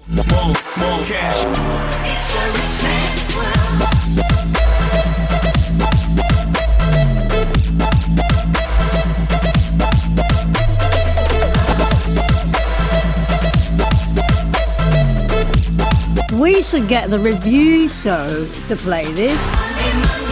More cash. It's a rich man's world. We should get the review show to play this.